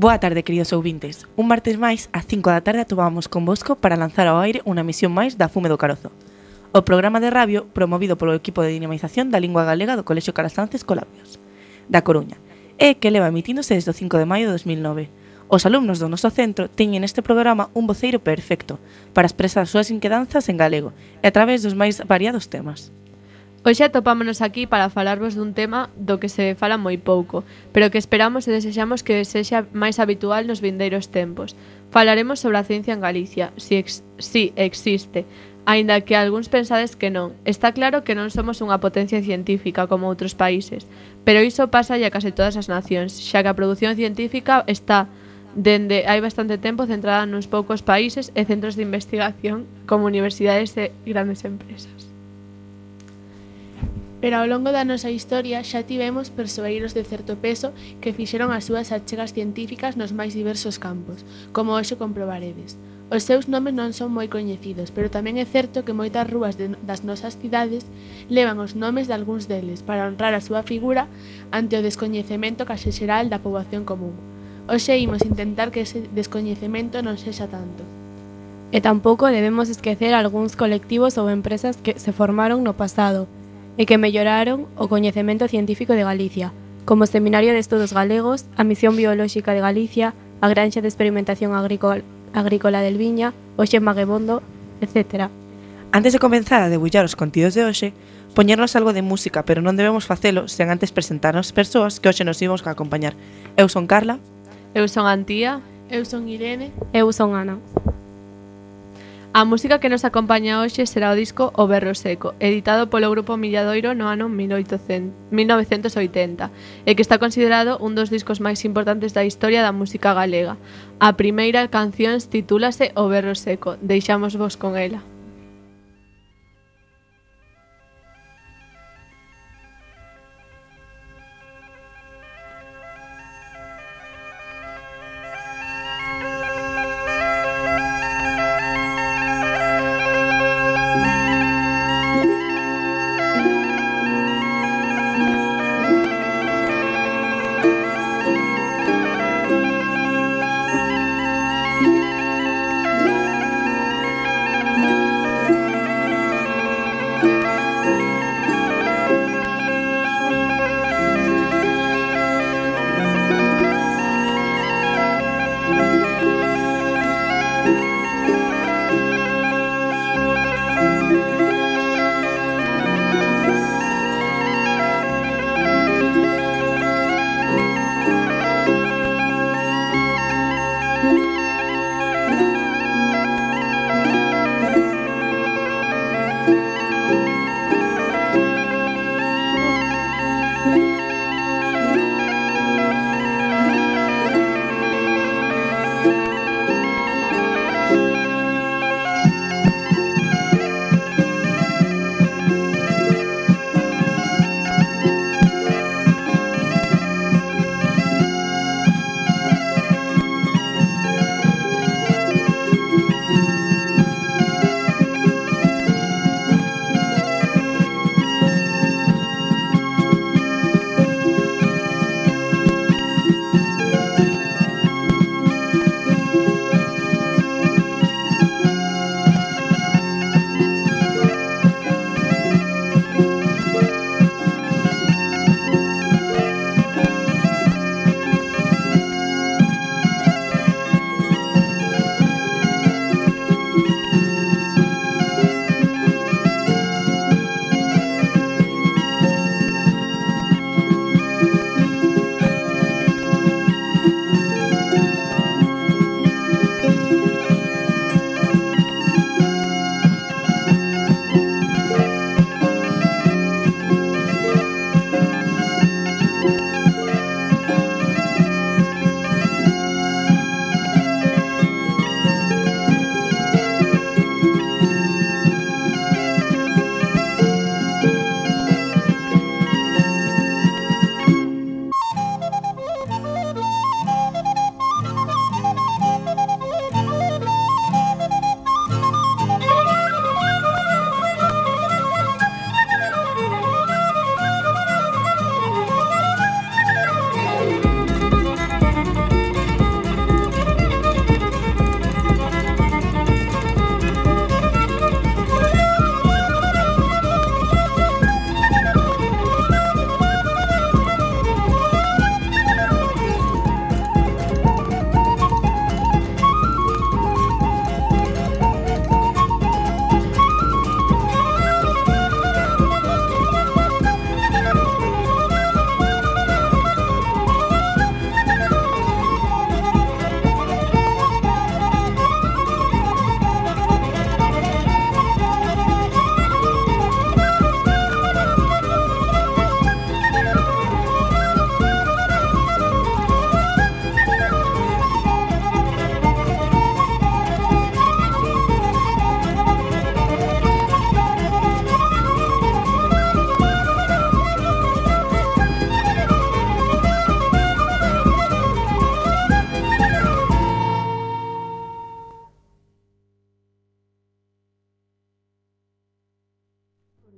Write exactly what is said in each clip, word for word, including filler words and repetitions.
Boa tarde, queridos ouvintes. Un martes máis, ás cinco da tarde atomábamos convosco para lanzar ao aire unha emisión máis da Fume do Carozo, o programa de radio promovido polo equipo de dinamización da lingua galega do Colexio Calastances Colabios, da Coruña, e que leva emitíndose desde o cinco de maio de dos mil nove. Os alumnos do noso centro teñen neste programa un voceiro perfecto para expresar as súas inquedanzas en galego e a través dos máis variados temas. Hoxe atopámonos aquí para falarvos dun tema do que se fala moi pouco, pero que esperamos e desexamos que sexa máis habitual nos vindeiros tempos. Falaremos sobre a ciencia en Galicia, si, ex, si existe, aínda que algúns pensades que non. Está claro que non somos unha potencia científica como outros países, pero iso pasa a case todas as nacións, xa que a produción científica está dende hai bastante tempo centrada nuns poucos países e centros de investigación como universidades e grandes empresas. Pero ao longo da nosa historia xa tivemos persoeiros de certo peso que fixeron as súas achegas científicas nos máis diversos campos, como hoxe comprobaredes. Os seus nomes non son moi coñecidos, pero tamén é certo que moitas rúas de, das nosas cidades levan os nomes de algúns deles para honrar a súa figura ante o descoñecemento case xeral da poboación común. Hoxe imos intentar que ese descoñecemento non sexa tanto. E tampouco debemos esquecer algúns colectivos ou empresas que se formaron no pasado e que melloraron o coñecemento científico de Galicia, como o Seminario de Estudos Galegos, a Misión Biolóxica de Galicia, a Granxa de Experimentación Agrícola, Agrícola del Viña, o Xe Maguebondo, etcétera. Antes de comenzar a debullar os contidos de hoxe, poñernos algo de música, pero non debemos facelo sen antes presentar as persoas que hoxe nos ímos a acompañar. Eu son Carla. Eu son Antía. Eu son Irene. Eu son Ana. A música que nos acompaña hoxe será o disco O Berro Seco, editado polo grupo Milladoiro no ano mil novecentos oitenta, e que está considerado un dos discos máis importantes da historia da música galega. A primeira canción titúlase O Berro Seco. Deixámosvos con ela. Thank you.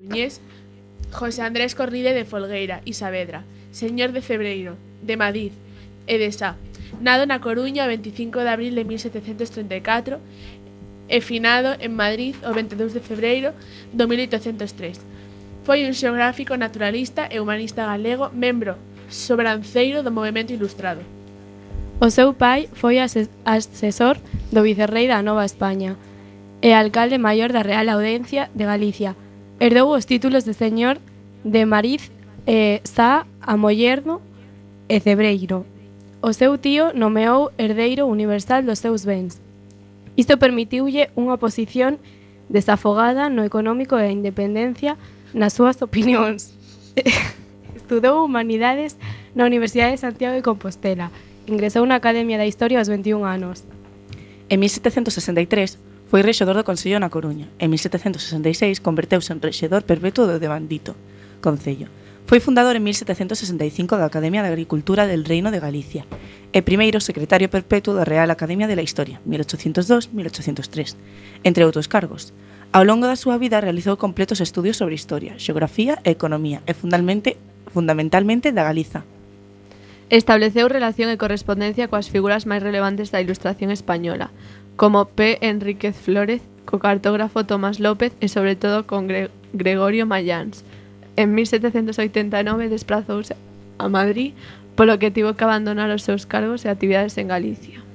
coruñés José Andrés Corride de Folgueira y Saavedra, señor de Febreiro, de Madrid e de Sá, nado na Coruña o veinticinco de abril de mil setecentos treinta e catro e finado en Madrid o veintidós de febreiro do mil oitocentos tres. Foi un xeográfico, naturalista e humanista galego, membro sobranceiro do movemento ilustrado. O seu pai foi ase- asesor do vicerrei da Nova España e alcalde maior da Real Audiencia de Galicia. Herdou os títulos de señor de Mariz e Sá, Amollerno e Cebreiro. O seu tío nomeou herdeiro universal dos seus bens. Isto permitiulle unha posición desafogada no económico e a independencia nas súas opinións. Estudou Humanidades na Universidade de Santiago de Compostela. Ingresou na Academia da Historia aos veintiún anos. En mil setecentos sesenta e tres foi rexedor do Concello na Coruña. En mil setecentos sesenta e seis converteuse en rexedor perpetuo do Devandito Concello. Foi fundador en mil setecentos sesenta e cinco da Academia de Agricultura del Reino de Galicia e primeiro secretario perpetuo da Real Academia de la Historia, mil oitocentos dos a mil oitocentos tres, entre outros cargos. Ao longo da súa vida realizou completos estudios sobre historia, xeografía e economía e fundamentalmente, fundamentalmente da Galiza. Estableceu relación e correspondencia coas figuras máis relevantes da Ilustración española, como P. Enríquez Flórez, co cartógrafo Tomás López e sobre todo con Gre- Gregorio Mayans. En mil setecentos oitenta e nove desprazouse a Madrid, polo que tivo que abandonar os seus cargos e actividades en Galicia.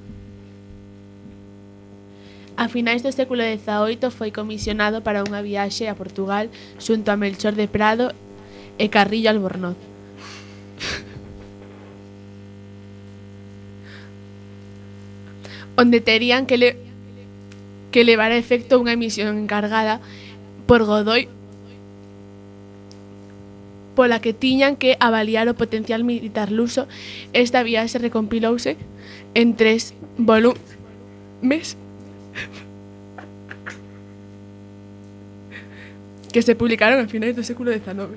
A finais do século dezaoito foi comisionado para unha viaxe a Portugal xunto a Melchor de Prado e Carrillo Albornoz. Onde terían que, le, que levar a efecto unha emisión encargada por Godoy pola que tiñan que avaliar o potencial militar luso. Esta viaxe recompilouse en tres volumes que se publicaron a finais do século dezanove.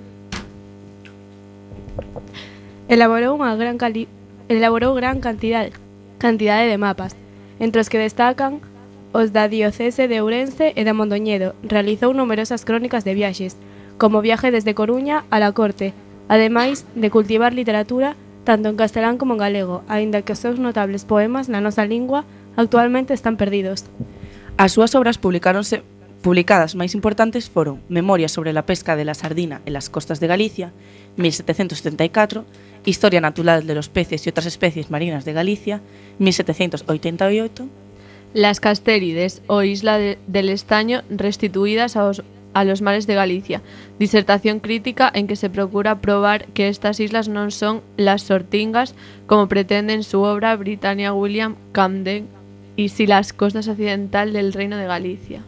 Elaborou unha gran cali- elaborou gran cantidade, cantidade de mapas, entre os que destacan os da diocese de Ourense e da Mondoñedo. Realizou numerosas crónicas de viaxes, como Viaje desde Coruña a la Corte, ademais de cultivar literatura tanto en castelán como en galego, aínda que os seus notables poemas na nosa lingua actualmente están perdidos. As súas obras publicáronse publicadas máis importantes foron Memorias sobre la pesca de la sardina en las costas de Galicia, mil setecentos setenta e catro, Historia natural de los peces y otras especies marinas de Galicia, mil setecentos oitenta e oito, Las Castérides o Isla de, del Estaño restituidas aos, a los mares de Galicia, disertación crítica en que se procura probar que estas islas non son las sortingas como pretende en su obra Britannia William Camden y si las costas occidental del Reino de Galicia.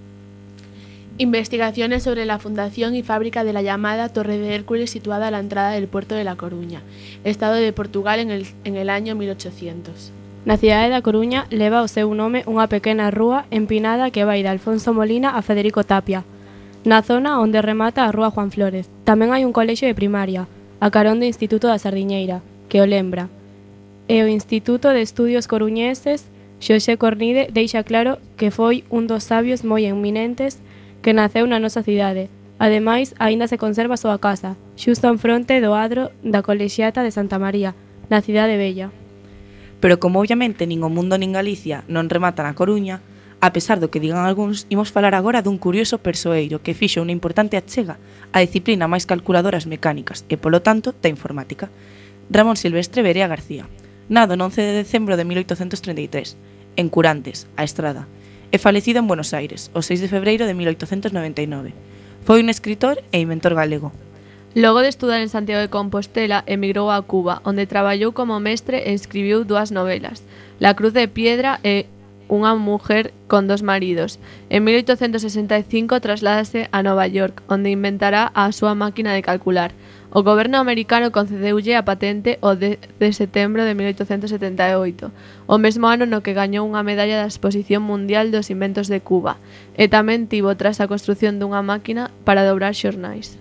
Investigaciones sobre la fundación y fábrica de la llamada Torre de Hércules situada a la entrada del puerto de La Coruña, Estado de Portugal en el, en el año mil ochocientos. Na cidade da Coruña leva o seu nome unha pequena rúa empinada que vai de Alfonso Molina a Federico Tapia, na zona onde remata a Rúa Juan Flórez. Tamén hai un colexio de primaria, a carón do Instituto da Sardiñeira, que o lembra. E o Instituto de Estudios Coruñeses, Xosé Cornide, deixa claro que foi un dos sabios moi eminentes que naceu na nosa cidade. Ademais, aínda se conserva a súa casa, xusto en fronte do adro da Colexiata de Santa María, na cidade Bella. pero como obviamente nin o mundo nin Galicia non rematan a Coruña, a pesar do que digan algúns, imos falar agora dun curioso persoeiro que fixo unha importante achega á disciplina máis calculadoras mecánicas e, polo tanto, da informática. Ramón Silvestre Berea García, nado no once de decembro de mil oitocentos treinta e tres, en Curantes, a Estrada, e falecido en Buenos Aires, o seis de febreiro de mil oitocentos noventa e nove. Foi un escritor e inventor galego. Logo de estudar en Santiago de Compostela, emigrou a Cuba, onde traballou como mestre e escribiu dúas novelas, La Cruz de Piedra e Unha mujer con dos maridos. En mil oitocentos sesenta e cinco trasládase a Nova York, onde inventará a súa máquina de calcular. O goberno americano concedeulle a patente o dez de setembro de mil oitocentos setenta e oito, o mesmo ano no que gañou unha medalla da Exposición Mundial dos Inventos de Cuba, e tamén tivo tras a construción dunha máquina para dobrar xornais.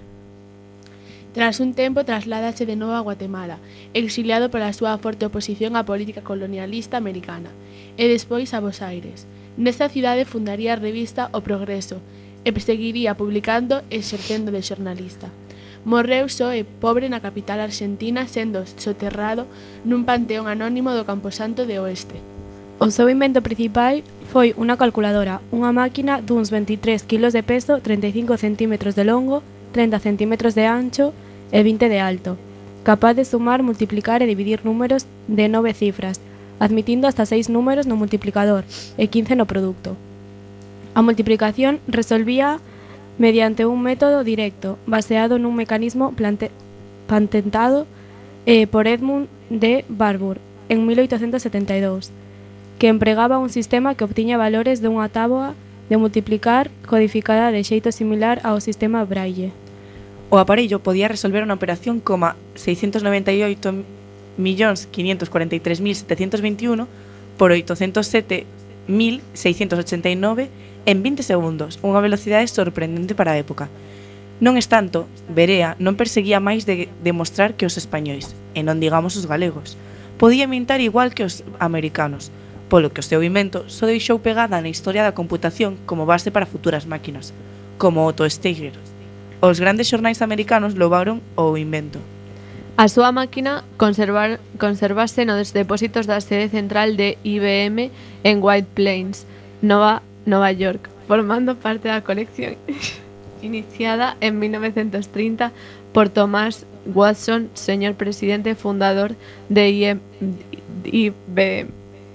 Tras un tempo trasládase de novo a Guatemala, exiliado pola súa forte oposición á política colonialista americana, e despois a Bos Aires. Nesta cidade fundaría a revista O Progreso, e seguiría publicando e exercendo de xornalista. Morreu só e pobre na capital argentina, sendo soterrado nun panteón anónimo do Camposanto de Oeste. O seu invento principal foi unha calculadora, unha máquina duns veintitrés quilos de peso, trinta e cinco centímetros de longo, trinta centímetros de ancho e vinte de alto, capaz de sumar, multiplicar e dividir números de nove cifras, admitindo hasta seis números no multiplicador e quince no produto. A multiplicación resolvía mediante un método directo, baseado nun mecanismo plante- patentado eh, por Edmund de Barbour en mil oitocentos setenta e dous, que empregaba un sistema que obtiña valores dunha táboa de multiplicar codificada de xeito similar ao sistema Braille. O aparello podía resolver unha operación coma seiscentos noventa e oito millóns quinhentos cuarenta e tres mil setecentos veintiuno por oitocentos sete mil seiscentos ochenta e nove en vinte segundos, unha velocidade sorprendente para a época. Non estanto, Berea non perseguía máis de demostrar que os españois, e non digamos os galegos, podía inventar igual que os americanos, polo que o seu invento só deixou pegada na historia da computación como base para futuras máquinas, como Otto Steiger. Os grandes xornais americanos louvaron o invento. A súa máquina conservar, conservase nos depósitos da sede central de I B M en White Plains, Nova, Nova York, formando parte da colección iniciada en mil novecientos trinta por Thomas Watson, señor presidente fundador de I B M.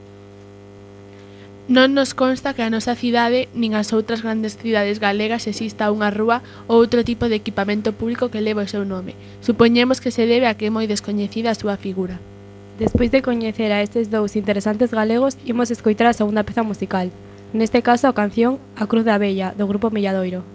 Non nos consta que a nosa cidade nin as outras grandes cidades galegas exista unha rúa ou outro tipo de equipamento público que leve o seu nome. Supoñemos que se debe a que é moi descoñecida a súa figura. Despois de coñecer a estes dous interesantes galegos, imos escoitar a segunda peza musical, neste caso a canción A Cruz da Abella, do grupo Milladoiro.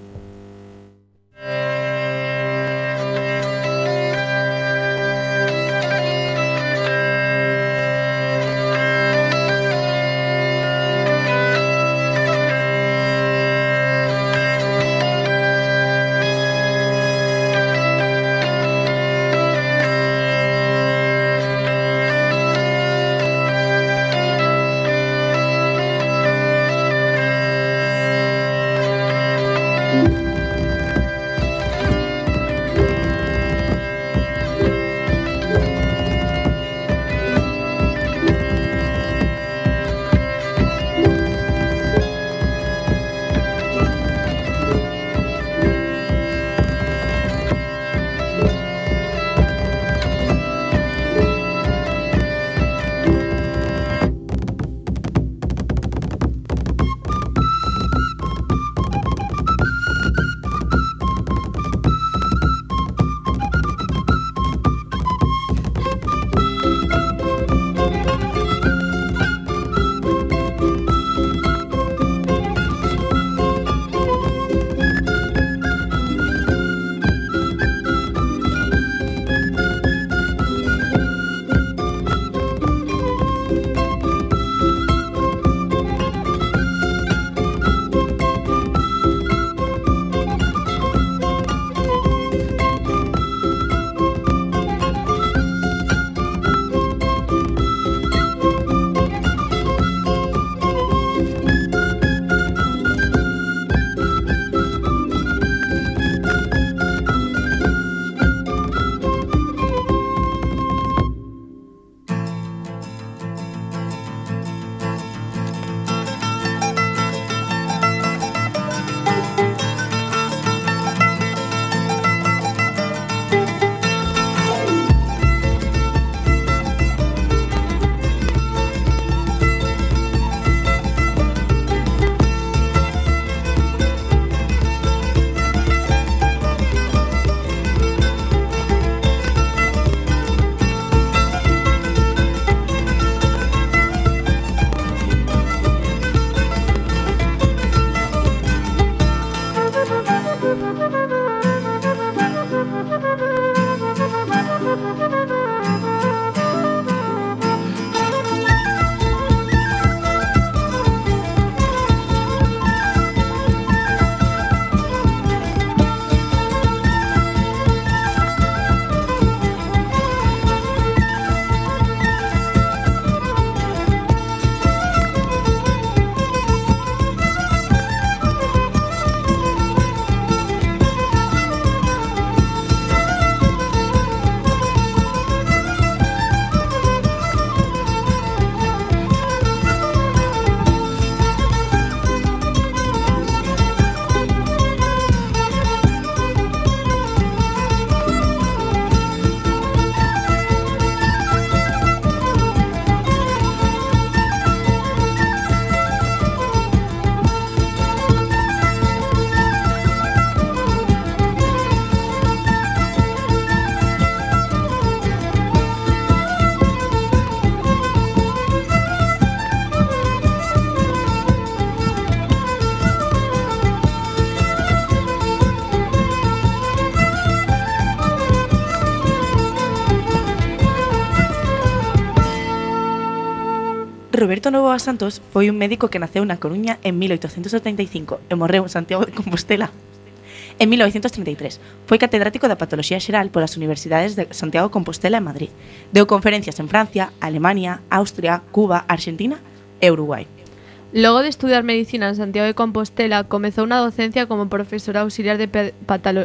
Roberto Novoa Santos foi un médico que naceu na Coruña en mil oitocentos setenta e cinco e morreu en Santiago de Compostela en mil novecentos trinta e tres. Foi catedrático da Patoloxía Xeral polas Universidades de Santiago de Compostela e Madrid. Deu conferencias en Francia, Alemania, Austria, Cuba, Argentina e Uruguai. Logo de estudiar medicina en Santiago de Compostela, comezou na docencia como profesora auxiliar de patolo...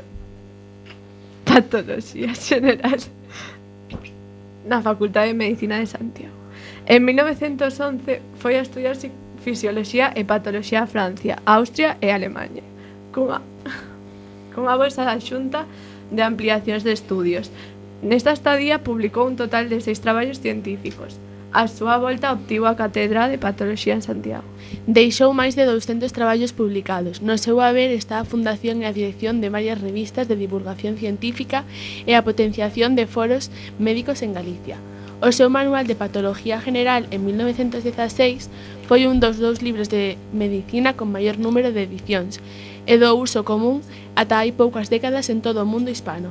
patoloxía xeral na Facultade de Medicina de Santiago. En mil novecentos once foi a estudiar fisioloxía e patoloxía a Francia, Austria e Alemaña, cunha, cunha bolsa da Xunta de Ampliacións de Estudios. Nesta estadía publicou un total de seis traballos científicos. A súa volta obtivo a cátedra de patoloxía en Santiago. Deixou máis de douscentos traballos publicados. No seu haber está a fundación e a dirección de varias revistas de divulgación científica e a potenciación de foros médicos en Galicia. O seu manual de patología general en mil novecentos dieciséis foi un dos dous libros de medicina con maior número de edicións e do uso común ata hai poucas décadas en todo o mundo hispano.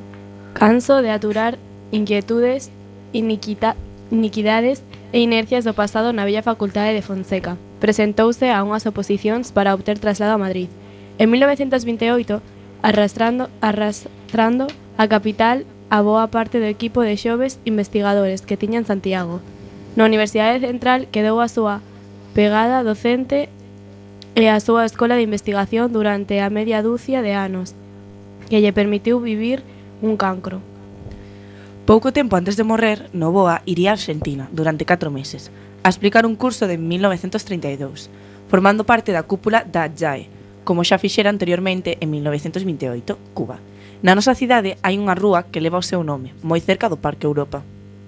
Canso de aturar inquietudes, iniquita, iniquidades e inercias do pasado na bella facultade de Fonseca. Presentouse a unhas oposicións para obter traslado a Madrid. En mil novecentos vinte e oito, arrastrando, arrastrando a capital a boa parte do equipo de xoves investigadores que tiña en Santiago. Na Universidade Central quedou a súa pegada docente e a súa escola de investigación durante a media dúcia de anos, que lle permitiu vivir un cancro. Pouco tempo antes de morrer, Novoa iría a Argentina durante catro meses a explicar un curso de mil novecentos trinta e dous, formando parte da cúpula da J A E, como xa fixera anteriormente en mil novecentos vinte e oito, Cuba. Na nosa cidade hai unha rúa que leva o seu nome, moi cerca do Parque Europa.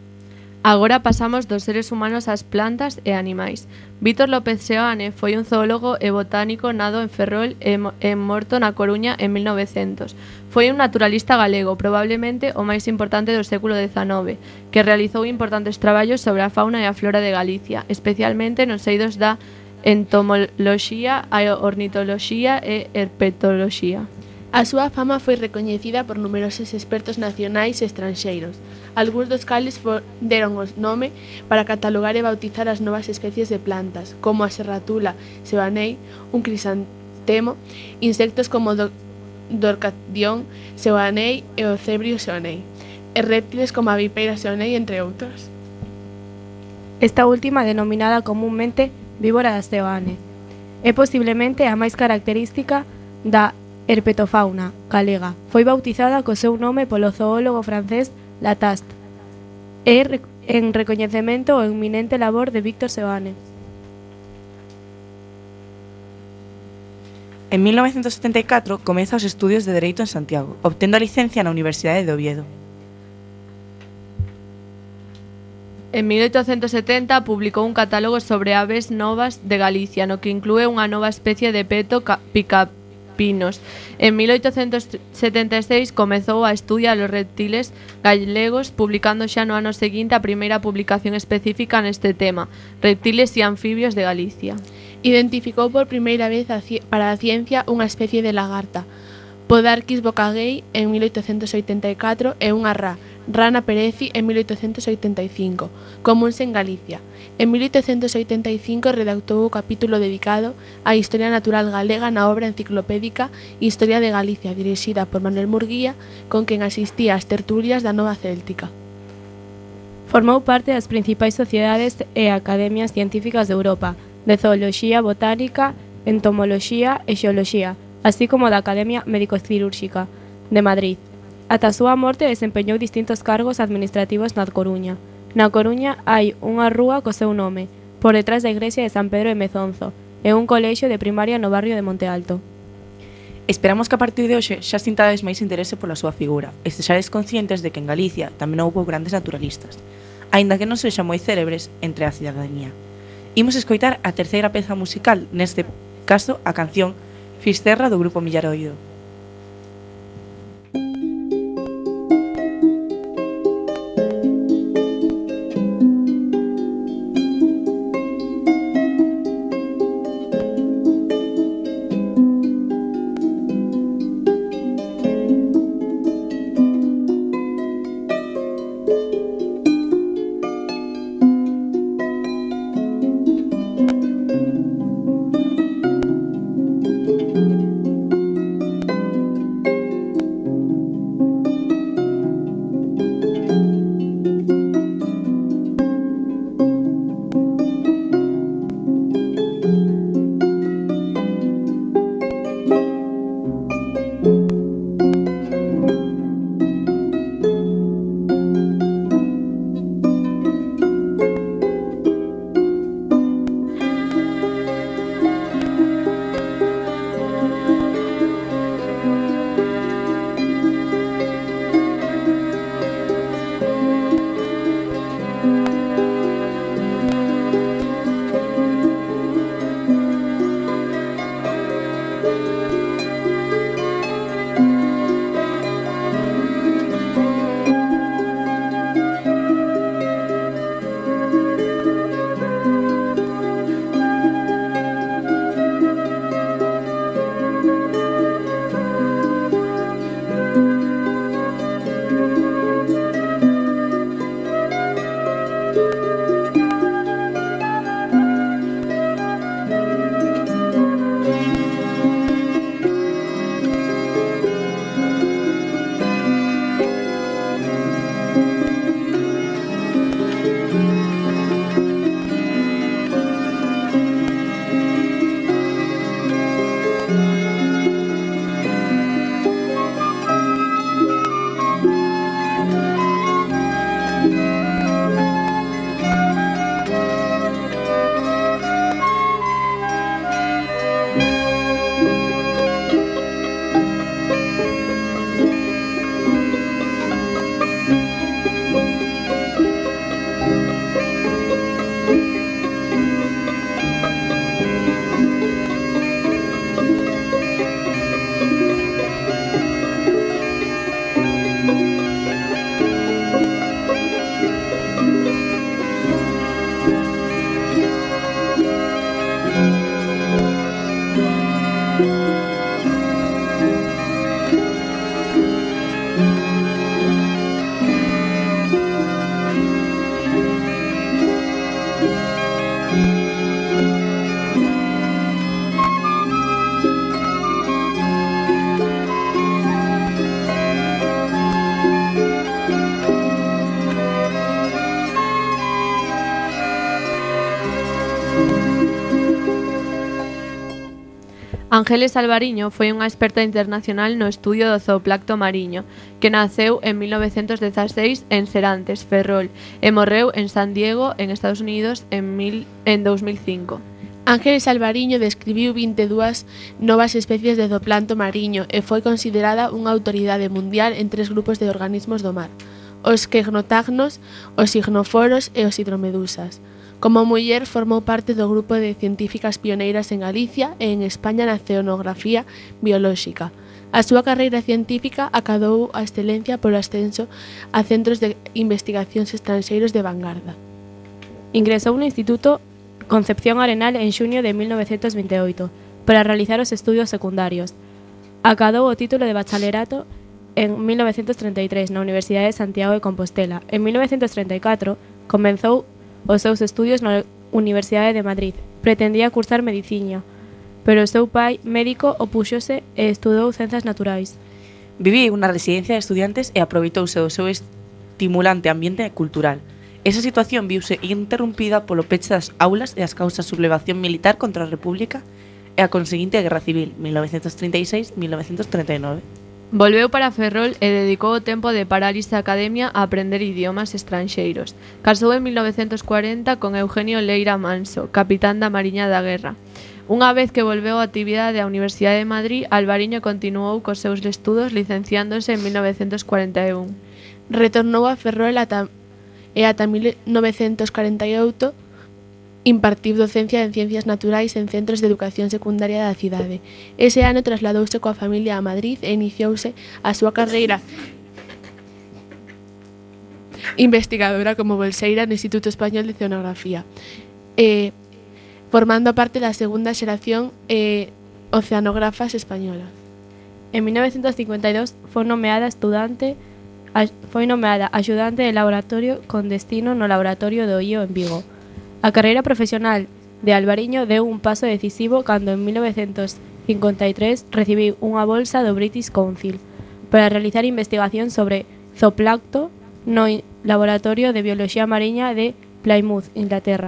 Agora pasamos dos seres humanos ás plantas e animais. Vítor López Seoane foi un zoólogo e botánico nado en Ferrol e, e morto na Coruña en mil novecentos. Foi un naturalista galego, probablemente o máis importante do século dezanove, que realizou importantes traballos sobre a fauna e a flora de Galicia, especialmente nos eidos da entomoloxía, a ornitoloxía e herpetoloxía. A súa fama foi recoñecida por numerosos expertos nacionais e estranxeiros, algúns dos cales deron o nome para catalogar e bautizar as novas especies de plantas, como a serratula seoanei, un crisantemo, insectos como o dorcadión seoanei e o cebrio seoanei, e réptiles como a vipeira seoanei, entre outros. Esta última denominada comúnmente víbora da Seoane. É posiblemente a máis característica da herpetofauna galega. Foi bautizada co seu nome polo zoólogo francés Lataste e en recoñecemento ao eminente labor de Víctor Seoane. En mil novecentos setenta e catro comeza os estudios de Dereito en Santiago, obtendo a licencia na Universidade de Oviedo. En mil oitocentos setenta publicou un catálogo sobre aves novas de Galicia, no que inclúe unha nova especie de peto pica pinos. En mil oitocentos setenta e seis comezou a estudiar os reptiles galegos, publicando xa no ano seguinte a primeira publicación específica neste tema, Reptiles e anfibios de Galicia. Identificou por primeira vez a para a ciencia unha especie de lagarta, Podarcis bocagei, en mil oitocentos oitenta e catro, e unha ra, Rana perezi, en mil oitocentos oitenta e cinco, comúns en Galicia. En mil oitocentos oitenta e cinco redactou o capítulo dedicado á Historia Natural Galega na obra enciclopédica Historia de Galicia, dirixida por Manuel Murguía, con quen asistía ás tertulias da Nova Céltica. Formou parte das principais sociedades e academias científicas de Europa, de zooloxía, botánica, entomoloxía e xeoloxía, así como da Academia Médico-Cirúrxica de Madrid. Ata a súa morte desempeñou distintos cargos administrativos na Coruña. Na Coruña hai unha rúa co seu nome, por detrás da igrexa de San Pedro de Mezonzo, e un colexio de primaria no barrio de Monte Alto. Esperamos que a partir de hoxe xa sintades máis interese pola súa figura e sexades conscientes de que en Galicia tamén houbo grandes naturalistas, aínda que non sexan moi célebres entre a cidadanía. Imos escoitar a terceira peza musical, neste caso a canción Fisterra do grupo Millaroido. Ángeles Alvariño foi unha experta internacional no estudio do zooplancto mariño, que naceu en mil novecentos dezaseis en Serantes, Ferrol, e morreu en San Diego, en Estados Unidos, en, mil, en dos mil cinco. Ángeles Alvariño describiu vinte e dúas novas especies de zooplancto mariño e foi considerada unha autoridade mundial en tres grupos de organismos do mar: os quegnotagnos, os ignoforos e os hidromedusas. Como muller, formou parte do grupo de científicas pioneiras en Galicia e en España na oceanografía biolóxica. A súa carreira científica acadou a excelencia polo ascenso a centros de investigacións estranxeiros de vanguarda. Ingresou no Instituto Concepción Arenal en xuño de mil novecentos vinte e oito para realizar os estudios secundarios. Acadou o título de bacharelato en mil novecentos trinta e tres na Universidade de Santiago de Compostela. En mil novecentos trinta e catro comenzou os seus estudios na Universidade de Madrid. Pretendía cursar medicina, pero o seu pai, médico, opúxose e estudou Ciencias Naturais. Viviu na residencia de estudiantes e aproveitouse do seu estimulante ambiente cultural. Esa situación viuse interrumpida polo peche das aulas e as causas de sublevación militar contra a República e a conseguinte Guerra Civil, mil novecentos trinta e seis a mil novecentos trinta e nove. Volveu para Ferrol e dedicou o tempo de parálise á academia a aprender idiomas estranxeiros. Casou en mil novecentos cuarenta con Eugenio Leira Manso, capitán da Mariña da Guerra. Unha vez que volveu á actividade á Universidade de Madrid, Alvariño continuou cos seus estudos licenciándose en mil novecentos cuarenta e un. Retornou a Ferrol ata, e ata mil novecentos cuarenta e oito impartiu docencia en Ciencias Naturais en centros de educación secundaria da cidade. Ese ano trasladouse coa familia a Madrid e iniciouse a súa carreira investigadora como bolseira no Instituto Español de Oceanografía, eh, formando parte da segunda xeración eh, oceanógrafas españolas. En mil novecentos cincuenta e dos foi nomeada estudante a, foi nomeada axudante de laboratorio con destino no Laboratorio do Ío en Vigo. A carreira profesional de Alvariño deu un paso decisivo cando en mil novecentos cincuenta e tres recibiu unha bolsa do British Council para realizar investigación sobre zooplancto no Laboratorio de Bioloxía Mariña de Plymouth, Inglaterra.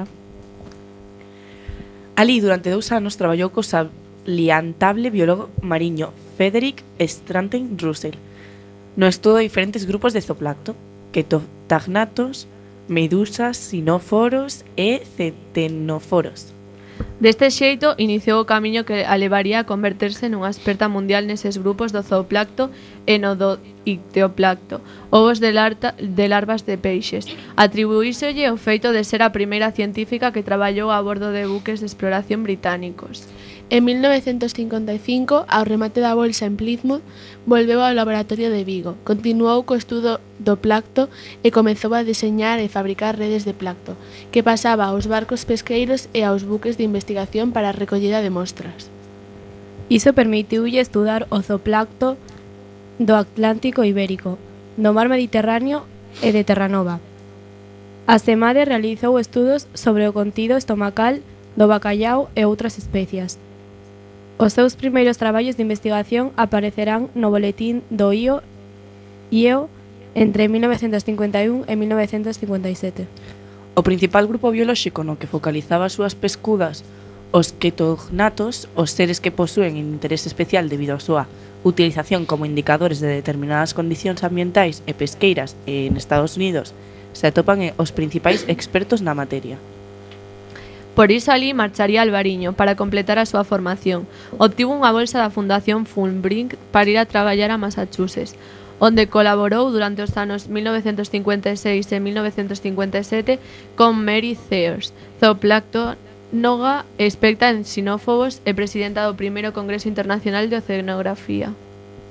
Alí, durante dous anos, traballou co salientable biólogo mariño Frederick Stanton Russell no estudo de diferentes grupos de zooplancto, quegnotagnatos, medusas, sinóforos e ctenóforos. Deste xeito, iniciou o camiño que a levaría a converterse nunha experta mundial neses grupos do zooplancto e no do ictioplancto, ovos de, larta, de larvas de peixes. Atribuíselle o feito de ser a primeira científica que traballou a bordo de buques de exploración británicos. En mil novecentos cincuenta e cinco, ao remate da bolsa en Plymouth, volveu ao laboratorio de Vigo, continuou co estudo do plancto e comezou a deseñar e fabricar redes de plancto, que pasaba aos barcos pesqueiros e aos buques de investigación para a recollida de mostras. Iso permitiulle estudar o zooplancto do Atlántico Ibérico, do mar Mediterráneo e de Terranova. Asemade realizou estudos sobre o contido estomacal do bacallau e outras especias. Os seus primeiros traballos de investigación aparecerán no Boletín do I O I E O entre mil novecentos cincuenta e un e mil novecentos cincuenta e sete. O principal grupo biolóxico no que focalizaba as súas pescudas, os quegnotagnatos, os seres que posúen un interese especial debido á súa utilización como indicadores de determinadas condicións ambientais e pesqueiras en Estados Unidos, se atopan os principais expertos na materia. Por iso alí marcharía Alvariño para completar a súa formación. Obtivo unha bolsa da Fundación Fulbright para ir a traballar a Massachusetts, onde colaborou durante os anos mil novecentos cincuenta e seis e mil novecentos cincuenta e sete con Mary Sears, zooplanctóloga experta en sinófobos e presidenta do primeiro Congreso Internacional de Oceanografía.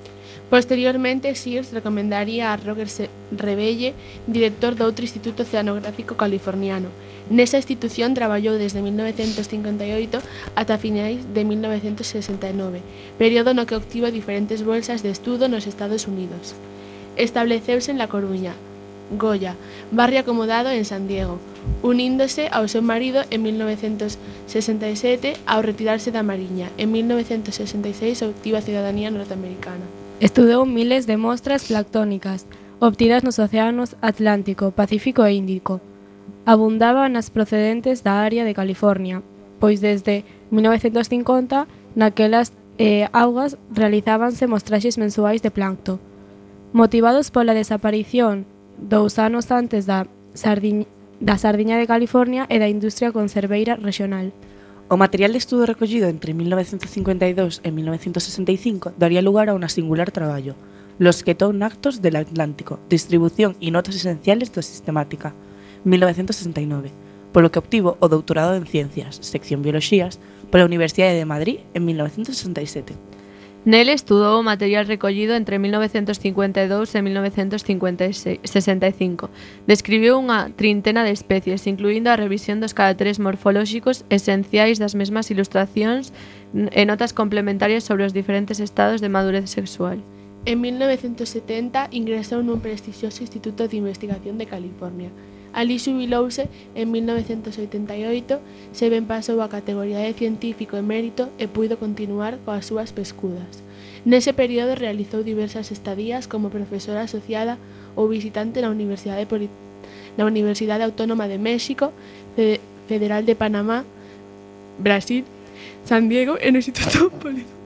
Posteriormente, Sears recomendaría a Roger Rebelle, director do outro Instituto Oceanográfico Californiano. Nesa institución traballou desde mil novecentos cincuenta e oito ata finais de mil novecentos sesenta e nove, período no que obtivo diferentes bolsas de estudo nos Estados Unidos. Estableceuse en La Coruña, Goya, barrio acomodado en San Diego, uníndose ao seu marido en mil novecentos sesenta e sete ao retirarse da Mariña. En mil novecentos sesenta e seis obtivo a cidadanía norteamericana. Estudou miles de mostras planctónicas obtidas nos océanos Atlántico, Pacífico e Índico. Abundaba nas procedentes da área de California, pois desde mil novecentos cincuenta naquelas eh, augas realizábanse mostraxes mensuais de plancto. Motivados pola desaparición dous anos antes da, sardiñ, da sardiña de California e da industria conserveira regional. O material de estudo recollido entre mil novecentos cincuenta e dous e mil novecentos sesenta e cinco daría lugar a un singular traballo, Los ketonactos del Atlántico, distribución y notas esenciales da sistemática, mil novecentos sesenta e nove, polo que obtivo o doutorado en Ciencias, sección Biologías, pola Universidade de Madrid en mil novecentos sesenta e sete. Nel estudou o material recollido entre mil novecentos cincuenta e dous e mil novecentos sesenta e cinco. Describiu unha trintena de especies, incluindo a revisión dos caracteres morfolóxicos esenciais das mesmas ilustracións e notas complementarias sobre os diferentes estados de madurez sexual. En mil novecentos setenta ingresou nun prestixioso Instituto de Investigación de California. Alí xubilouse en mil novecentos oitenta e oito, se ben pasou a categoría de científico emérito e puido continuar coas súas pescudas. Nese período realizou diversas estadías como profesora asociada ou visitante na Universidade, Poli- na Universidade Autónoma de México, Fe- Federal de Panamá, Brasil, San Diego e no Instituto Politécnico.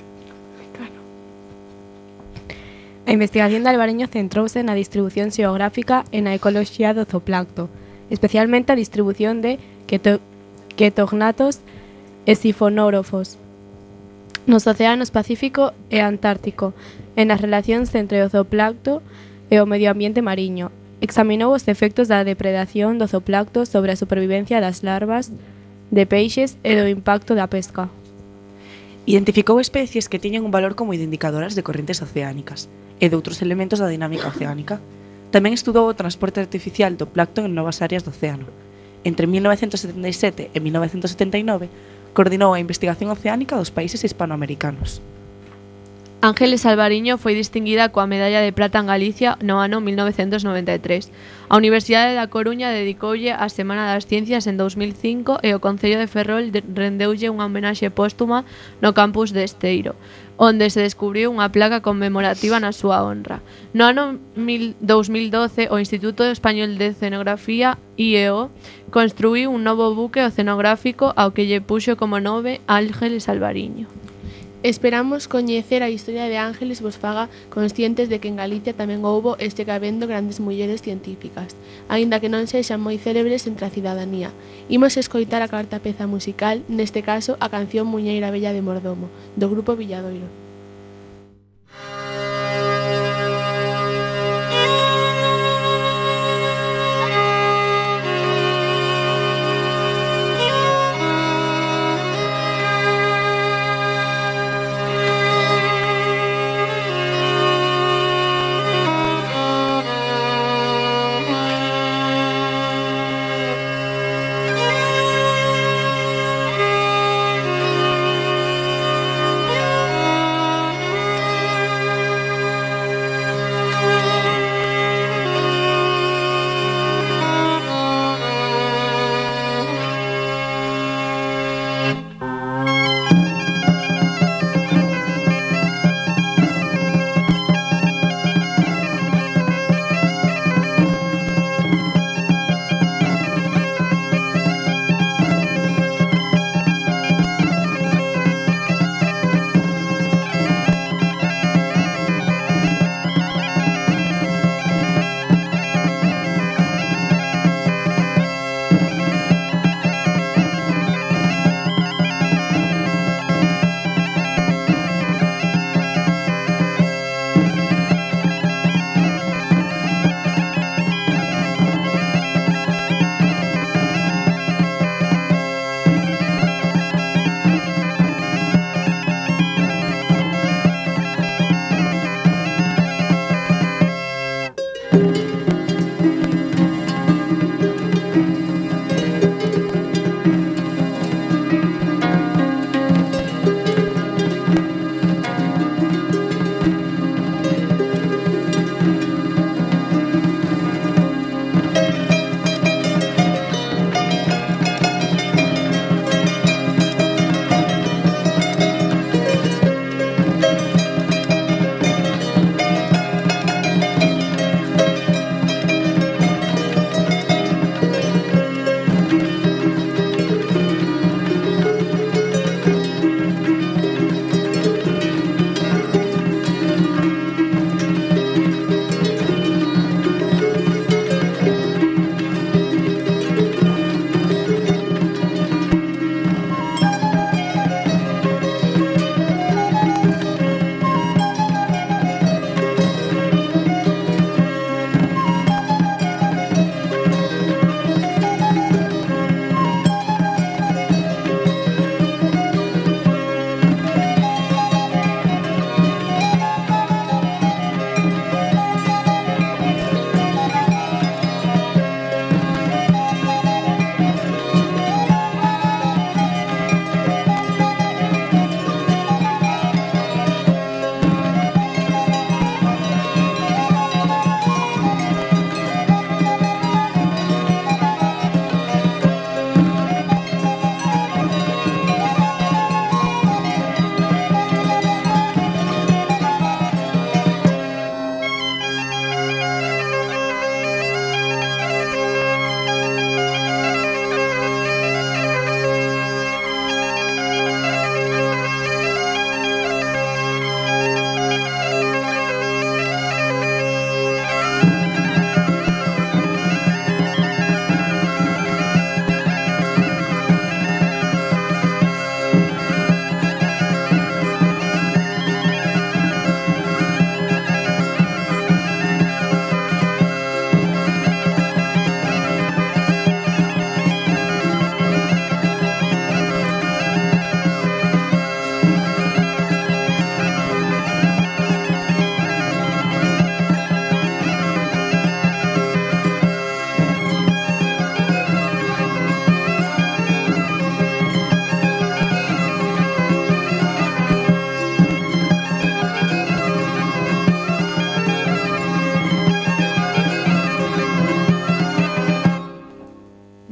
A investigación de Alvareño centrouse na distribución xeográfica e na ecoloxía do zooplancto, especialmente a distribución de keto, ketognatos e sifonógrafos nos océanos Pacífico e Antártico e nas relacións entre o zooplancto e o medio ambiente mariño. Examinou os efectos da depredación do zooplancto sobre a supervivencia das larvas de peixes e do impacto da pesca. Identificou especies que tiñan un valor como indicadoras de correntes oceánicas e de outros elementos da dinámica oceánica. Tamén estudou o transporte artificial do plancton en novas áreas do océano. Entre mil novecentos setenta e sete e mil novecentos setenta e nove coordinou a investigación oceánica dos países hispanoamericanos. Ángeles Alvariño foi distinguida coa Medalla de Prata en Galicia no ano mil novecentos noventa e tres. A Universidade da Coruña dedicoulle a Semana das Ciencias en dous mil cinco e o Concello de Ferrol rendeulle unha homenaxe póstuma no campus de Esteiro, onde se descubriu unha placa conmemorativa na súa honra. No ano dous mil doce, o Instituto Español de Oceanografía, I E O, construíu un novo buque oceanográfico ao que lle puxo como nome Ángeles Alvariño. Esperamos coñecer a historia de Ángeles vos faga conscientes de que en Galicia tamén houbo este cabendo grandes mulleres científicas, aínda que non sexan moi célebres entre a cidadanía. Imos escoitar a cuarta peza musical, neste caso a canción Muñeira Bella de Mordomo, do grupo Villadoiro. Thank you.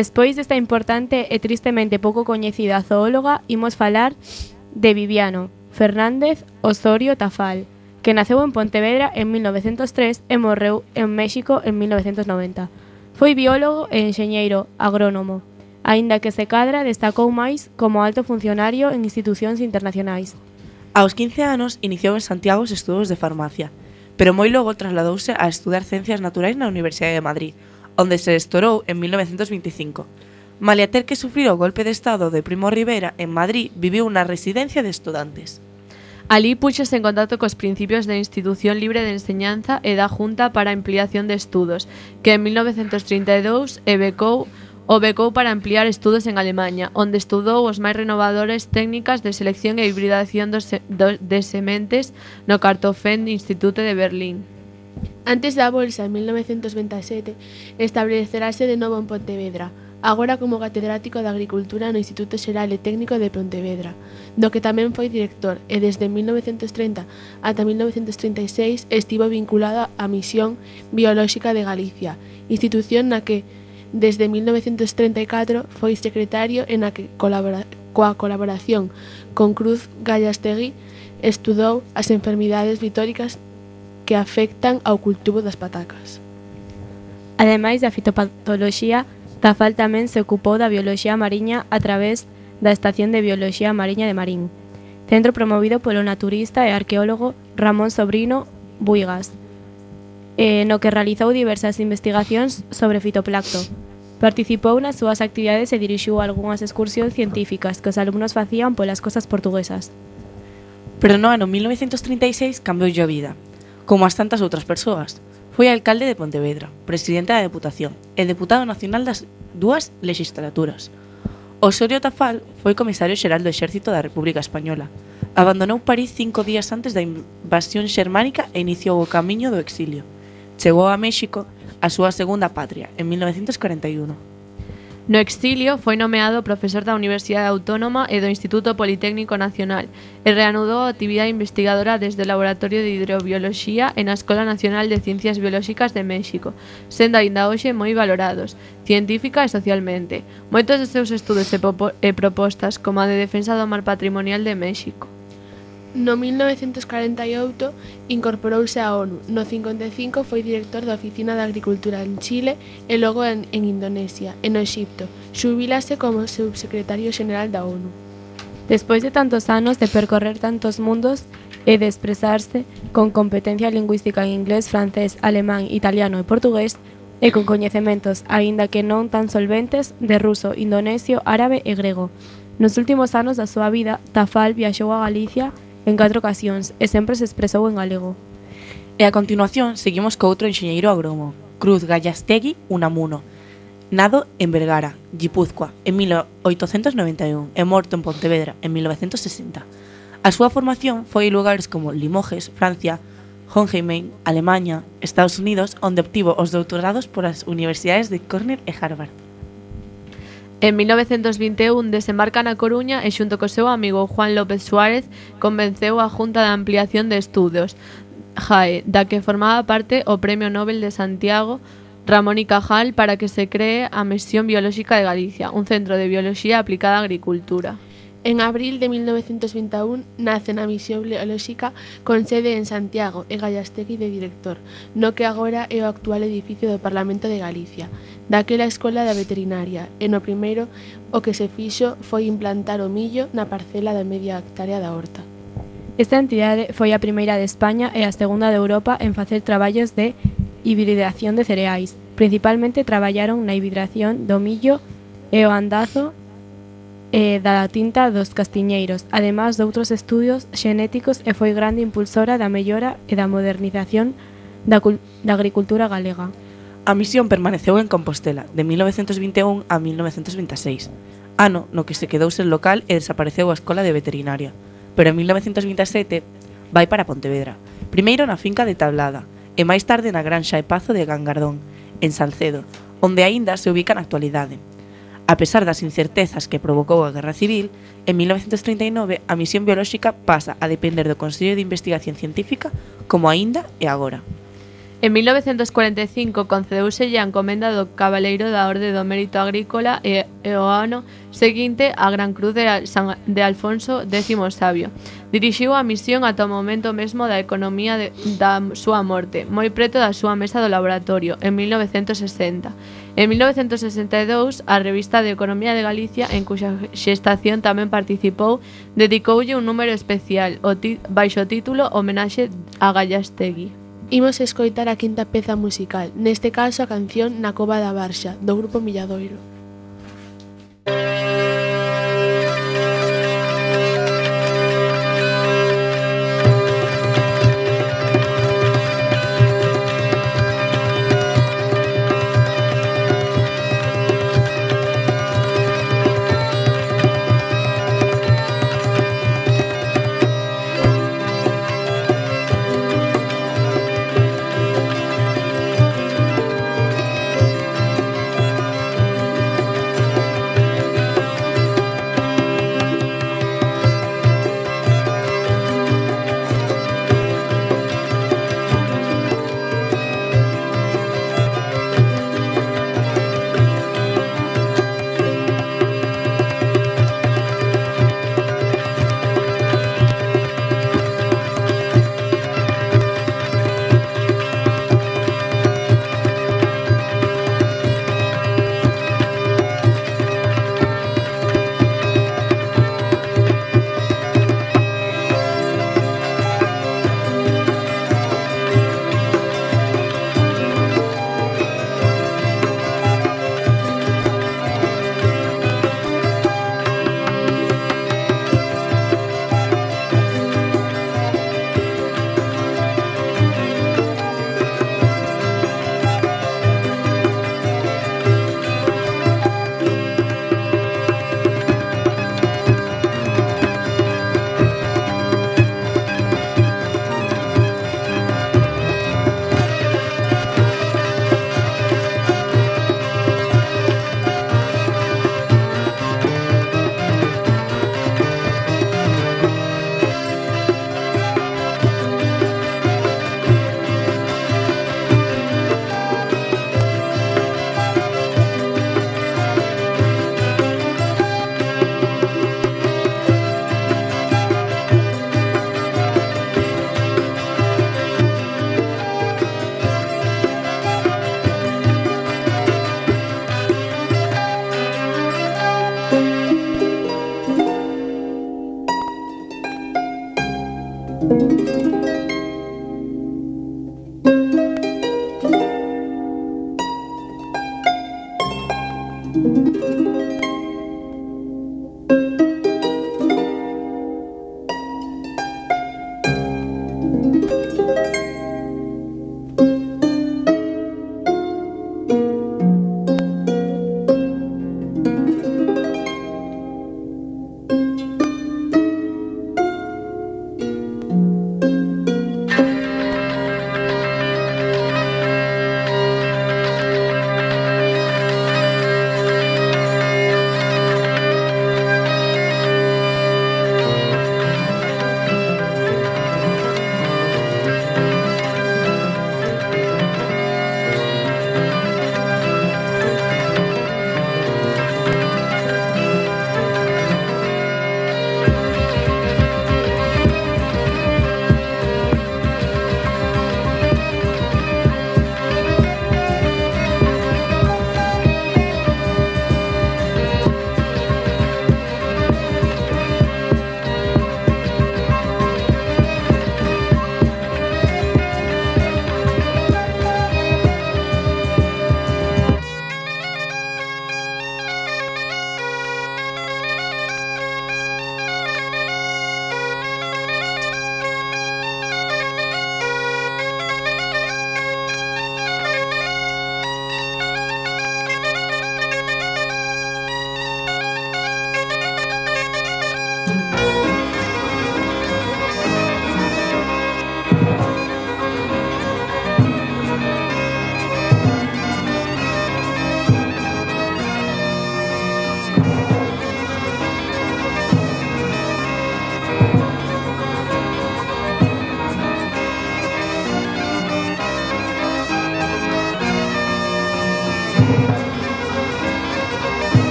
Despois desta importante e tristemente pouco coñecida zoóloga, imos falar de Viviano Fernández Osorio Tafal, que naceu en Pontevedra en mil novecentos tres e morreu en México en mil novecentos noventa. Foi biólogo e enxeñeiro agrónomo, aínda que se cadra destacou máis como alto funcionario en institucións internacionais. Aos quince anos iniciou en Santiago os estudos de farmacia, pero moi logo trasladouse a estudar Ciencias Naturais na Universidade de Madrid, onde se estourou en mil novecentos veinticinco. Malia ter que sufrir o golpe de estado de Primo Rivera, en Madrid viviu na residencia de estudantes. Alí puxose en contacto cos principios da Institución Libre de Enseñanza e da Junta para a Ampliación de Estudos, que en mil novecentos trinta e dous e becou, o becou para ampliar estudos en Alemaña, onde estudou os máis renovadores técnicas de selección e hibridación dos, do, de sementes no Kartoffel Institute de Berlín. Antes da bolsa, en mil novecentos veintisiete, establecerase de novo en Pontevedra, agora como catedrático de Agricultura no Instituto Xeral e Técnico de Pontevedra, do que tamén foi director, e desde mil novecentos trinta ata mil novecentos trinta e seis estivo vinculado á Misión Biolóxica de Galicia, institución na que, desde mil novecentos trinta e catro, foi secretario e na que, colabora, coa colaboración con Cruz Gallastegui, estudou as enfermidades vitóricas que afectan ao cultivo das patacas. Ademais da fitopatoloxía, Tafal tamén se ocupou da bioloxía mariña a través da Estación de Bioloxía Mariña de Marín, centro promovido polo naturista e arqueólogo Ramón Sobrino Buigas, eh, no que realizou diversas investigacións sobre fitoplancto. Participou nas súas actividades e dirixiu algunhas excursións científicas que os alumnos facían polas costas portuguesas. Pero no ano mil novecentos trinta e seis cambiou a vida, como as tantas outras persoas. Foi alcalde de Pontevedra, presidente da Deputación e deputado nacional das dúas legislaturas. Osorio Tafal foi comisario xeral do Exército da República Española. Abandonou París cinco días antes da invasión xermánica e iniciou o camiño do exilio. Chegou a México, a súa segunda patria, en mil novecentos cuarenta e un. No exilio foi nomeado profesor da Universidade Autónoma e do Instituto Politécnico Nacional e reanudou a actividade investigadora desde o Laboratorio de Hidrobioloxía e na Escola Nacional de Ciencias Biolóxicas de México, sendo aínda hoxe moi valorados, científica e socialmente. Moitos dos seus estudos e, e propostas, como a de defensa do mar patrimonial de México. No mil novecentos cuarenta e oito incorporouse á ONU. No cincuenta e cinco foi director da Oficina de Agricultura en Chile e logo en, en Indonesia e no Exipto. Xubilase como subsecretario xeneral da ONU. Despois de tantos anos de percorrer tantos mundos e de expresarse con competencia lingüística en inglés, francés, alemán, italiano e portugués, e con coñecementos, aínda que non tan solventes, de ruso, indonesio, árabe e grego. Nos últimos anos da súa vida, Tafal viaxou a Galicia en catro ocasións e sempre se expresou en galego. E a continuación seguimos co outro enxeñeiro agrónomo, Cruz Gallastegui Unamuno, nado en Vergara, Guipúzcoa, en mil oitocentos noventa e un e morto en Pontevedra en mil novecentos sesenta. A súa formación foi en lugares como Limoges, Francia, Hohenheim, Alemanha, Estados Unidos, onde obtivo os doutorados por as universidades de Cornell e Harvard. En mil novecentos vinte e un desembarca na Coruña e xunto co seu amigo Juan López Suárez convenceu a Junta de Ampliación de Estudos, J A E, da que formaba parte o Premio Nobel de Santiago Ramón y Cajal para que se cree a Misión Biolóxica de Galicia, un centro de bioloxía aplicada á agricultura. En abril de mil novecentos vinte e un nace na Misión Biolóxica con sede en Santiago e Gallastegui de director, no que agora é o actual edificio do Parlamento de Galicia, daquela Escola da Veterinaria, e no primeiro o que se fixo foi implantar o millo na parcela da media hectárea da horta. Esta entidade foi a primeira de España e a segunda de Europa en facer traballos de hibridación de cereais. Principalmente traballaron na hibridación do millo e o andazo e da tinta dos castiñeiros, además de outros estudios xenéticos, e foi grande impulsora da mellora e da modernización da, da agricultura galega. A misión permaneceu en Compostela de mil novecentos vinte e un a mil novecentos vinte e seis, ano no que se quedou sen local e desapareceu a Escola de Veterinaria, pero en mil novecentos vinte e sete vai para Pontevedra, primeiro na finca de Tablada e máis tarde na Granxa e Pazo de Gangardón, en Salcedo, onde aínda se ubica na actualidade. A pesar das incertezas que provocou a Guerra Civil, en mil novecentos trinta e nove a misión biolóxica pasa a depender do Consello de Investigación Científica como aínda e agora. En mil novecientos cuarenta e cinco concedeuselle a encomenda do Cabaleiro da Orde do Mérito Agrícola e, e o ano seguinte a Gran Cruz de, San, de Alfonso X o Sabio. Dirixiu a misión ata o momento mesmo da economía de, da súa morte, moi preto da súa mesa do laboratorio, en mil novecientos sesenta. En mil novecientos sesenta e dous, a revista de Economía de Galicia, en cuxa xestación tamén participou, dedicoulle un número especial, o ti, baixo título Homenaxe a Gallastegui. Imos escoitar a quinta peza musical, neste caso a canción Na Cova da Barxa, do grupo Milladoiro.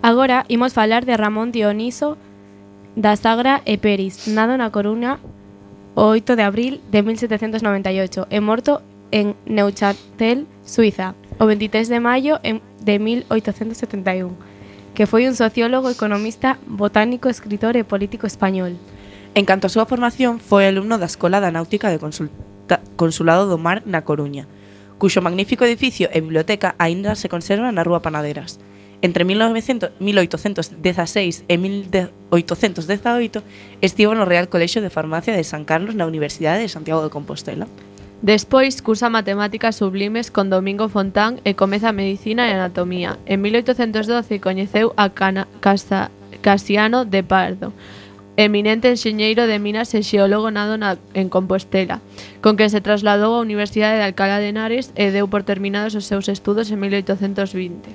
Agora imos falar de Ramón Dioniso da Sagra e Peris, nado na Coruña o oito de abril de mil setecentos noventa e oito e morto en Neuchâtel, Suiza, o veintitrés de maio de mil oitocentos setenta e un, que foi un sociólogo, economista, botánico, escritor e político español. En canto a súa formación, foi alumno da Escola da Náutica de Consulta, Consulado do Mar na Coruña, cuxo magnífico edificio e biblioteca aínda se conserva na Rúa Panaderas. Entre mil oitocentos dieciséis e mil oitocentos dezaoito estivo no Real Colexio de Farmacia de San Carlos na Universidade de Santiago de Compostela. Despois cursa Matemáticas Sublimes con Domingo Fontán e comeza Medicina e Anatomía. En mil oitocentos doce coñeceu a Cana, Casa, Casiano de Pardo, eminente enxeñeiro de minas e xeólogo nado na, en Compostela, con quen se trasladou á Universidade de Alcalá de Henares e deu por terminados os seus estudos en mil oitocentos vinte.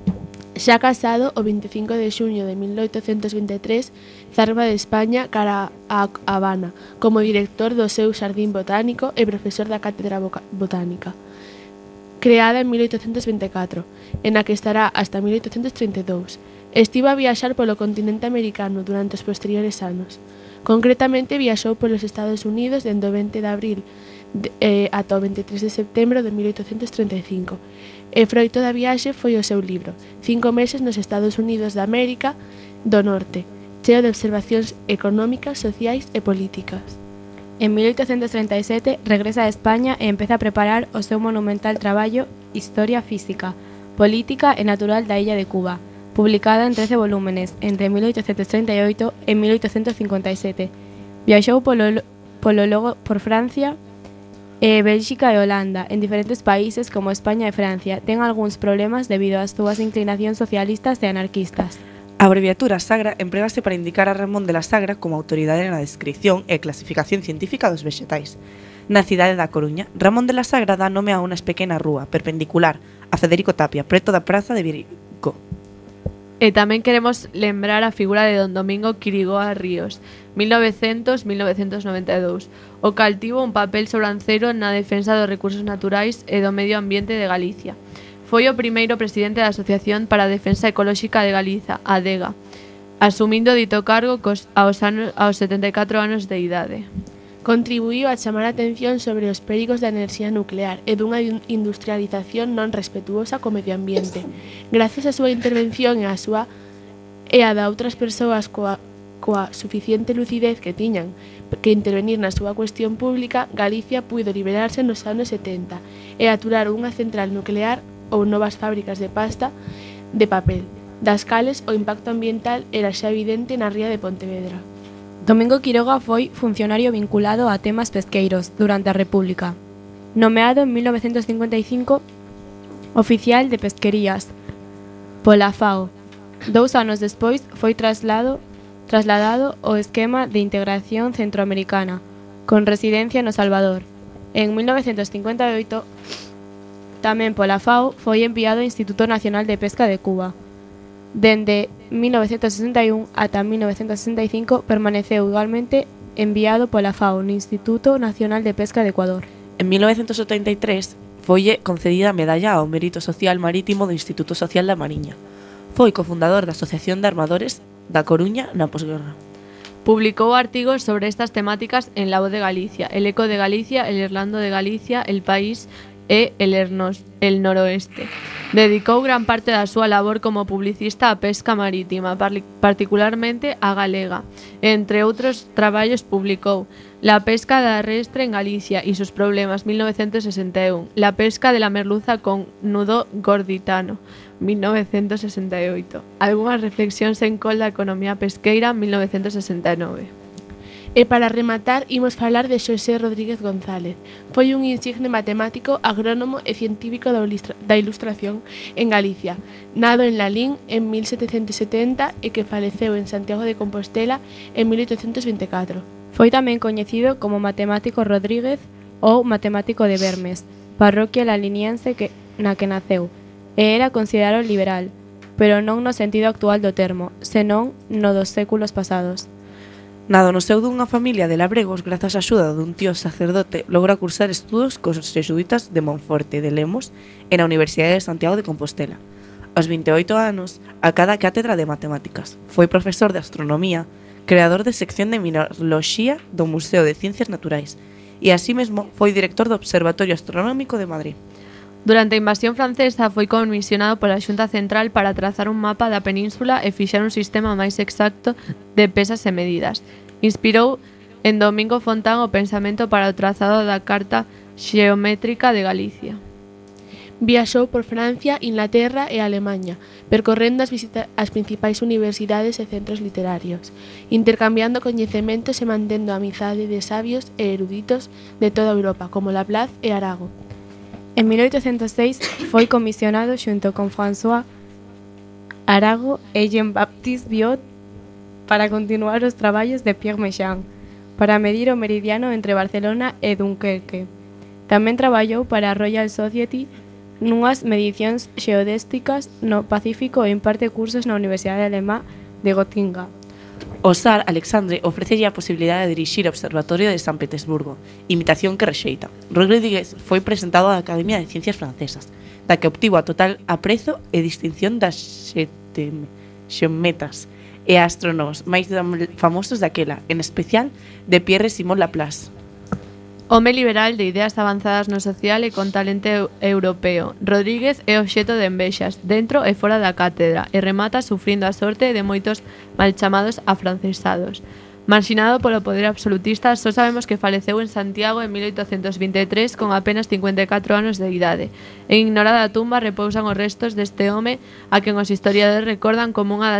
Xa casado, o veinticinco de xuño de mil oitocentos vinte e tres, zarpa de España cara a Habana, como director do seu xardín botánico e profesor da Cátedra Botánica, creada en mil oitocentos vinte e catro, en a que estará hasta mil oitocentos trinta e dous. Estivo a viaxar polo continente americano durante os posteriores anos. Concretamente, viaxou polos Estados Unidos dende o vinte de abril de, eh, ata o veintitrés de setembro de mil oitocentos trinta e cinco. E froito da viaxe foi o seu libro, Cinco meses nos Estados Unidos de América do Norte, cheo de observacións económicas, sociais e políticas. En mil oitocentos treinta e sete regresa a España e empeza a preparar o seu monumental traballo Historia Física, Política e Natural da Illa de Cuba, publicada en trece volúmenes entre mil oitocentos treinta e oito e mil oitocentos cincuenta e sete. Viaxou polo, polo logo por Francia, e Bélxica e Holanda, en diferentes países como España e Francia. Ten algúns problemas debido ás súas inclinacións socialistas e anarquistas. A abreviatura Sagra emprégase para indicar a Ramón de la Sagra como autoridade na descrición e clasificación científica dos vexetais. Na cidade da Coruña, Ramón de la Sagra dá nome a unha pequena rúa perpendicular a Federico Tapia, preto da praza de Vigo. E tamén queremos lembrar a figura de don Domingo Quirigoa Ríos, mil novecentos a mil novecentos noventa e dous, o cal tivo un papel sobranceiro na defensa dos recursos naturais e do medio ambiente de Galicia. Foi o primeiro presidente da Asociación para a Defensa Ecolóxica de Galiza, ADEGA, asumindo dito cargo cos, aos, anos, aos setenta e catro anos de idade. Contribuíu a chamar a atención sobre os perigos da enerxía nuclear e dunha industrialización non respetuosa co medio ambiente. Gracias á súa intervención e a súa e a da outras persoas coa, coa suficiente lucidez que tiñan que intervenir na súa cuestión pública, Galicia puido liberarse nos anos setenta e aturar unha central nuclear ou novas fábricas de pasta de papel, das cales o impacto ambiental era xa evidente na ría de Pontevedra. Domingo Quiroga foi funcionario vinculado a temas pesqueiros durante a República. Nomeado en mil novecentos cincuenta e cinco oficial de pesquerías pola FAO. Dous anos despois foi traslado, trasladado ao esquema de integración centroamericana, con residencia no Salvador. En mil novecentos cincuenta e oito, tamén pola FAO, foi enviado ao Instituto Nacional de Pesca de Cuba. Dende mil novecentos sesenta e un ata mil novecentos sesenta e cinco permaneceu igualmente enviado pola FAO no Instituto Nacional de Pesca de Ecuador. En mil novecentos setenta e tres foille concedida a medalla ao Mérito Social Marítimo do Instituto Social da Mariña. Foi cofundador da Asociación de Armadores da Coruña na posguerra. Publicou artigos sobre estas temáticas en La Voz de Galicia, El Eco de Galicia, El Irlando de Galicia, El País e El, Ernos, El Noroeste. Dedicou gran parte da súa labor como publicista á pesca marítima, particularmente a galega. Entre outros traballos publicou La pesca da arrestre en Galicia e sus problemas, mil novecentos sesenta e un, La pesca de la merluza con nudo gorditano, mil novecentos sesenta e oito, Algunhas reflexións en col da economía pesqueira, mil novecentos sesenta e nove. E para rematar, imos falar de Xosé Rodríguez González. Foi un insigne matemático, agrónomo e científico da Ilustración en Galicia, nado en Lalín en mil setecentos setenta e que faleceu en Santiago de Compostela en mil oitocentos vinte e catro. Foi tamén coñecido como matemático Rodríguez ou matemático de Bermes, parroquia laliniense que, na que naceu, e era considerado liberal, pero non no sentido actual do termo, senón no dos séculos pasados. Nado no seu dunha familia de labregos, grazas á axuda dun tío sacerdote, logra cursar estudos cos xesuítas de Monforte de Lemos e na Universidade de Santiago de Compostela. Aos vinte e oito anos, acada a cátedra de matemáticas. Foi profesor de astronomía, creador de sección de mineraloxía do Museo de Ciencias Naturais e así mesmo foi director do Observatorio Astronómico de Madrid. Durante a invasión francesa foi comisionado pola Xunta Central para trazar un mapa da península e fixar un sistema máis exacto de pesas e medidas. Inspirou en Domingo Fontán o pensamento para o trazado da Carta Xeométrica de Galicia. Viaxou por Francia, Inglaterra e Alemaña, percorrendo as, visita- as principais universidades e centros literarios, intercambiando coñecementos e mantendo a amizade de sabios e eruditos de toda Europa, como Laplace e Arago. En mil oitocentos seis foi comisionado xunto con François Arago e Jean-Baptiste Biot para continuar os traballos de Pierre Méchain para medir o meridiano entre Barcelona e Dunkerque. Tamén traballou para a Royal Society nunhas medicións xeodésticas no Pacífico e imparte cursos na Universidade Alemá de Gotinga. O Tsar Alexandre ofrécelle a posibilidade de dirixir o Observatorio de San Petersburgo, invitación que rexeita. Rodríguez foi presentado á Academia de Ciencias Francesas, da que obtivo a total aprezo e distinción das xete- xeometras e astrónomos máis famosos daquela, en especial de Pierre-Simon Laplace. Home liberal de ideas avanzadas no social e con talento eu- europeo, Rodríguez é obxeto de envexas dentro e fora da cátedra e remata sufrindo a sorte de moitos malchamados afrancesados. Marxinado polo poder absolutista, só sabemos que faleceu en Santiago en mil oitocentos vinte e tres con apenas cincuenta e catro anos de idade. En ignorada tumba repousan os restos deste home a quen os historiadores recordan como unha das